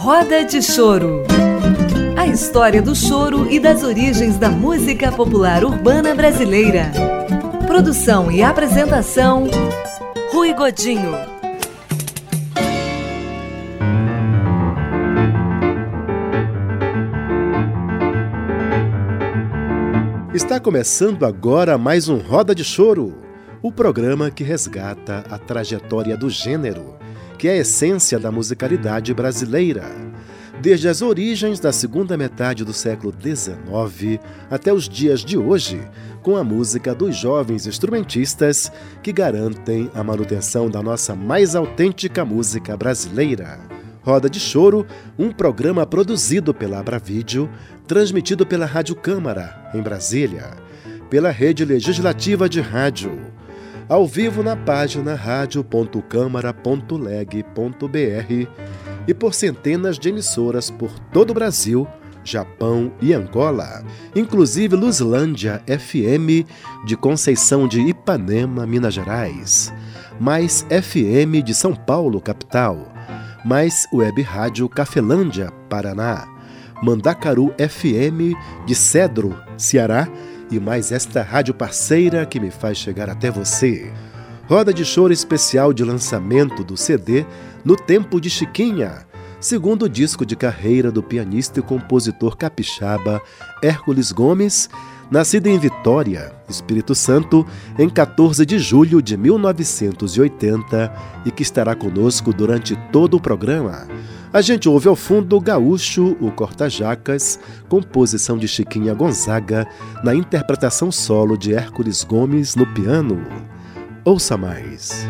Roda de Choro. A história do choro e das origens da música popular urbana brasileira. Produção e apresentação, Rui Godinho. Está começando agora mais um Roda de Choro, o programa que resgata a trajetória do gênero, que é a essência da musicalidade brasileira, desde as origens da segunda metade do século XIX até os dias de hoje, com a música dos jovens instrumentistas que garantem a manutenção da nossa mais autêntica música brasileira. Roda de Choro, um programa produzido pela Abravídeo, transmitido pela Rádio Câmara, em Brasília, pela Rede Legislativa de Rádio, ao vivo na página radio.câmara.leg.br e por centenas de emissoras por todo o Brasil, Japão e Angola, inclusive Luzlândia FM de Conceição de Ipanema, Minas Gerais, mais FM de São Paulo, capital, mais Web Rádio Cafelândia, Paraná, Mandacaru FM de Cedro, Ceará, e mais esta rádio parceira que me faz chegar até você. Roda de Choro especial de lançamento do CD No Tempo de Chiquinha, segundo disco de carreira do pianista e compositor capixaba Hércules Gomes, nascido em Vitória, Espírito Santo, em 14 de julho de 1980 e que estará conosco durante todo o programa. A gente ouve ao fundo Gaúcho, o Corta-Jacas, composição de Chiquinha Gonzaga, na interpretação solo de Hércules Gomes no piano. Ouça mais.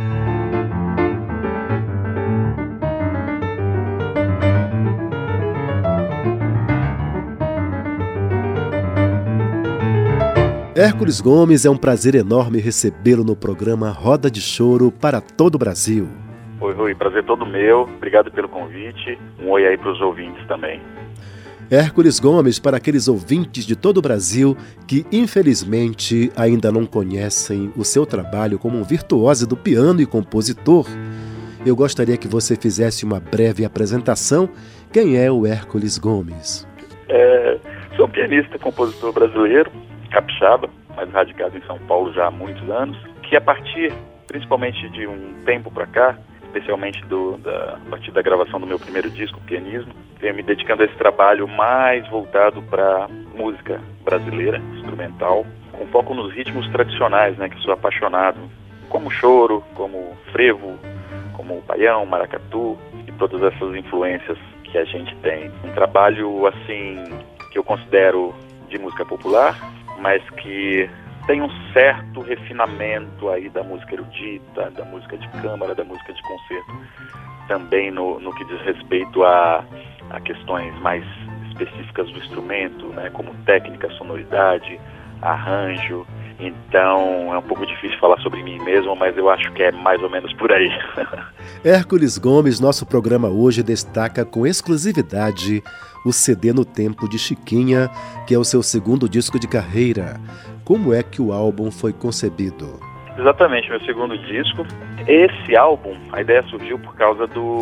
Hércules Gomes, é um prazer enorme recebê-lo no programa Roda de Choro para todo o Brasil. Oi, Rui, prazer todo meu, obrigado pelo convite, um oi aí para os ouvintes também. Hércules Gomes, para aqueles ouvintes de todo o Brasil que infelizmente ainda não conhecem o seu trabalho como um virtuoso do piano e compositor, eu gostaria que você fizesse uma breve apresentação. Quem é o Hércules Gomes? Sou um pianista e compositor brasileiro, capixaba, mas radicado em São Paulo já há muitos anos, que a partir principalmente de um tempo para cá, especialmente a partir da gravação do meu primeiro disco, Pianismo, venho me dedicando a esse trabalho mais voltado para música brasileira, instrumental, com foco nos ritmos tradicionais, né, que sou apaixonado, como choro, como frevo, como baião, maracatu e todas essas influências que a gente tem. Um trabalho, assim, que eu considero de música popular, mas que tem um certo refinamento aí da música erudita, da música de câmara, da música de concerto, também no que diz respeito a questões mais específicas do instrumento, né, como técnica, sonoridade, arranjo. Então é um pouco difícil falar sobre mim mesmo, mas eu acho que é mais ou menos por aí. Hércules Gomes, nosso programa hoje destaca com exclusividade o CD No Tempo de Chiquinha, que é o seu segundo disco de carreira. Como é que o álbum foi concebido? Exatamente, meu segundo disco. Esse álbum, a ideia surgiu por causa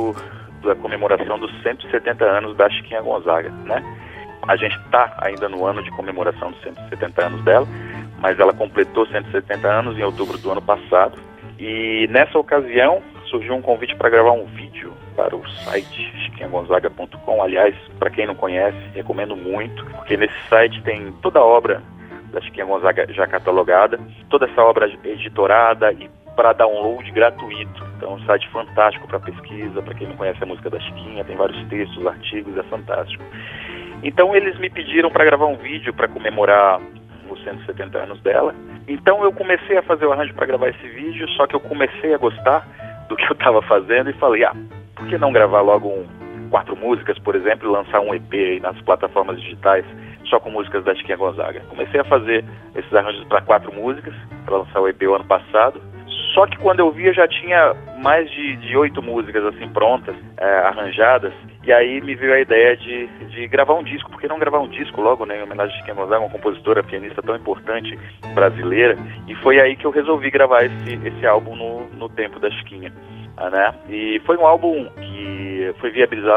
da comemoração dos 170 anos da Chiquinha Gonzaga, né? A gente está ainda no ano de comemoração dos 170 anos dela, mas ela completou 170 anos em outubro do ano passado. E nessa ocasião surgiu um convite para gravar um vídeo para o site chiquinhagonzaga.com. Aliás, para quem não conhece, recomendo muito, porque nesse site tem toda a obra da Chiquinha Gonzaga já catalogada, toda essa obra editorada e para download gratuito. Então, um site fantástico para pesquisa, para quem não conhece a música da Chiquinha, tem vários textos, artigos, é fantástico. Então, eles me pediram para gravar um vídeo para comemorar os 170 anos dela. Então, eu comecei a fazer o arranjo para gravar esse vídeo, só que eu comecei a gostar do que eu estava fazendo e falei, por que não gravar logo 4 músicas, por exemplo, e lançar um EP aí nas plataformas digitais só com músicas da Chiquinha Gonzaga. Comecei a fazer esses arranjos para 4 músicas, para lançar o EP o ano passado. Só que quando eu vi, eu já tinha mais de 8 músicas assim prontas, arranjadas. E aí me veio a ideia de gravar um disco. Por que não gravar um disco logo, né, em homenagem a Chiquinha Gonzaga, uma compositora, pianista tão importante brasileira. E foi aí que eu resolvi gravar esse álbum no tempo da Chiquinha, né? E foi um álbum que foi viabilizado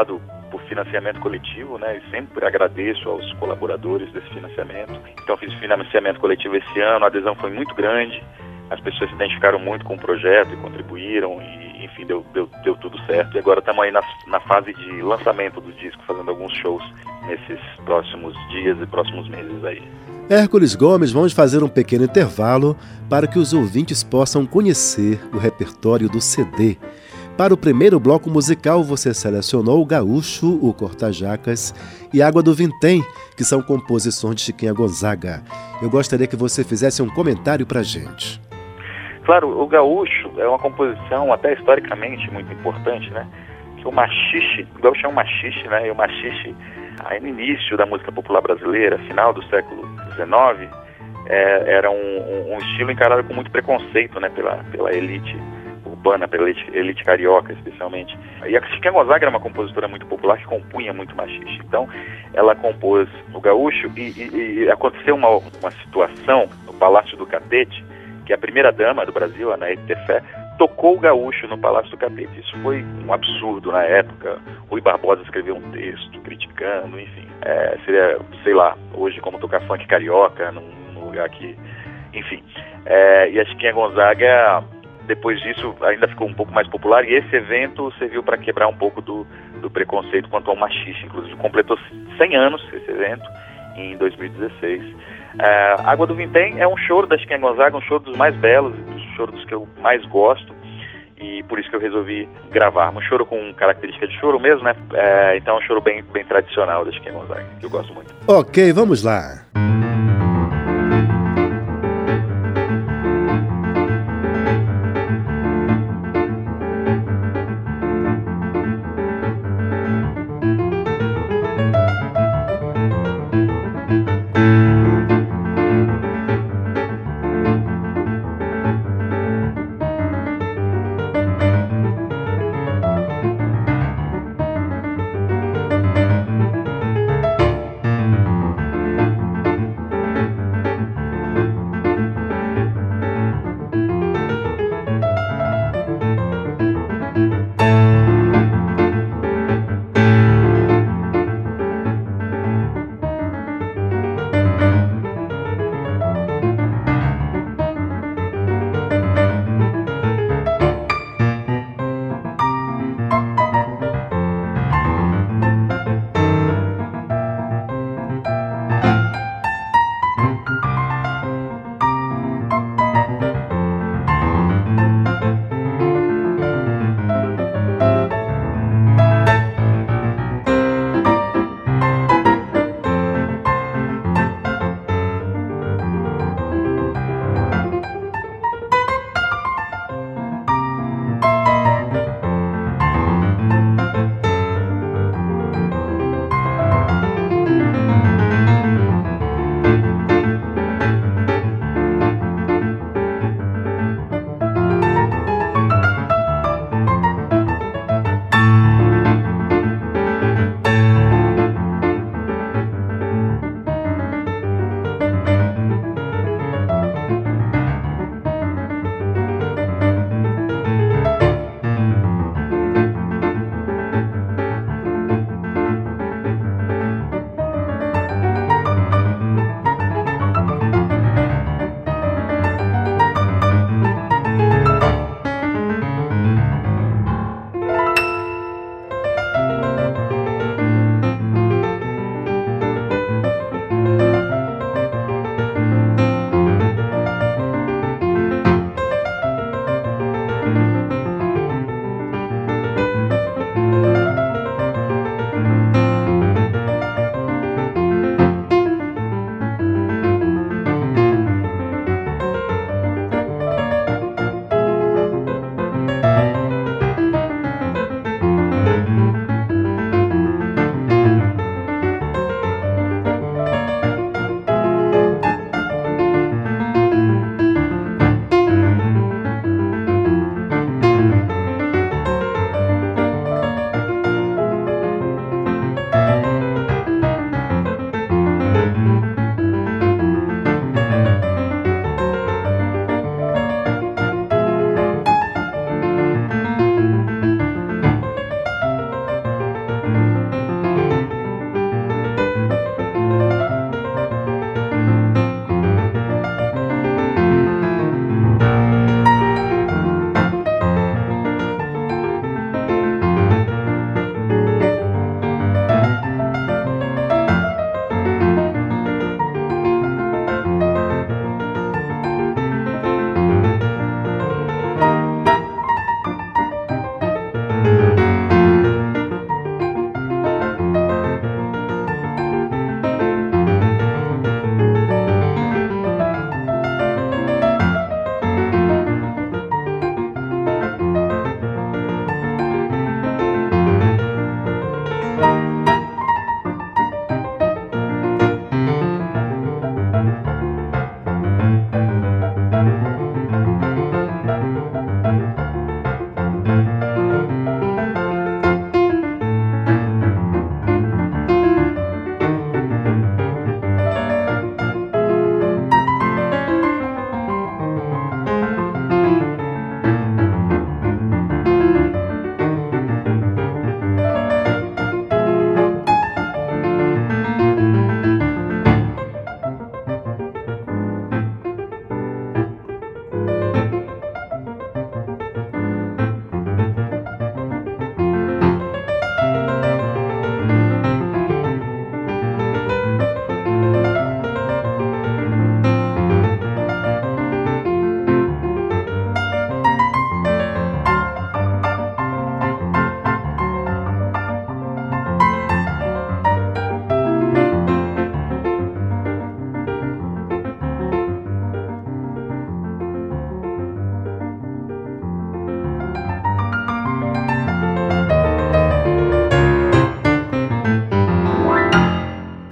por financiamento coletivo, né? E sempre agradeço aos colaboradores desse financiamento. Então fiz financiamento coletivo esse ano, a adesão foi muito grande, as pessoas se identificaram muito com o projeto e contribuíram e, enfim, deu tudo certo. E agora estamos aí na fase de lançamento do disco, fazendo alguns shows nesses próximos dias e próximos meses aí. Hércules Gomes, vamos fazer um pequeno intervalo para que os ouvintes possam conhecer o repertório do CD. Para o primeiro bloco musical, você selecionou o Gaúcho, o Corta-Jacas e Água do Vintém, que são composições de Chiquinha Gonzaga. Eu gostaria que você fizesse um comentário para a gente. Claro, o Gaúcho é uma composição até historicamente muito importante, né? Que o machixe, o Gaúcho é um machixe, né? E o machixe, aí no início da música popular brasileira, final do século XIX, era um estilo encarado com muito preconceito, né? Pela elite urbana, pela elite carioca, especialmente. E a Chiquinha Gonzaga era uma compositora muito popular que compunha muito machixe. Então, ela compôs o Gaúcho e aconteceu uma situação no Palácio do Catete, que a primeira-dama do Brasil, Anaíde Tefé, tocou o Gaúcho no Palácio do Catete. Isso foi um absurdo na época. Rui Barbosa escreveu um texto criticando, enfim. Seria, sei lá, hoje como tocar funk carioca num lugar que... Enfim. E a Chiquinha Gonzaga, depois disso, ainda ficou um pouco mais popular, e esse evento serviu para quebrar um pouco do preconceito quanto ao machixe. Inclusive, completou 100 anos esse evento, em 2016. Água do Vintém é um choro da Chiquinha Gonzaga, um choro dos mais belos, um choro dos que eu mais gosto, e por isso que eu resolvi gravar. Um choro com característica de choro mesmo, né? Então é um choro bem tradicional da Chiquinha Gonzaga, que eu gosto muito. Ok, vamos lá.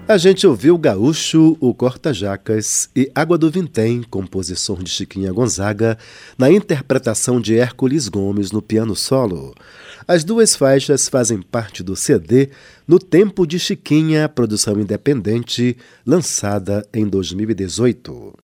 A gente ouviu Gaúcho, o Corta-Jacas e Água do Vintém, composição de Chiquinha Gonzaga, na interpretação de Hércules Gomes no piano solo. As duas faixas fazem parte do CD No Tempo de Chiquinha, produção independente, lançada em 2018.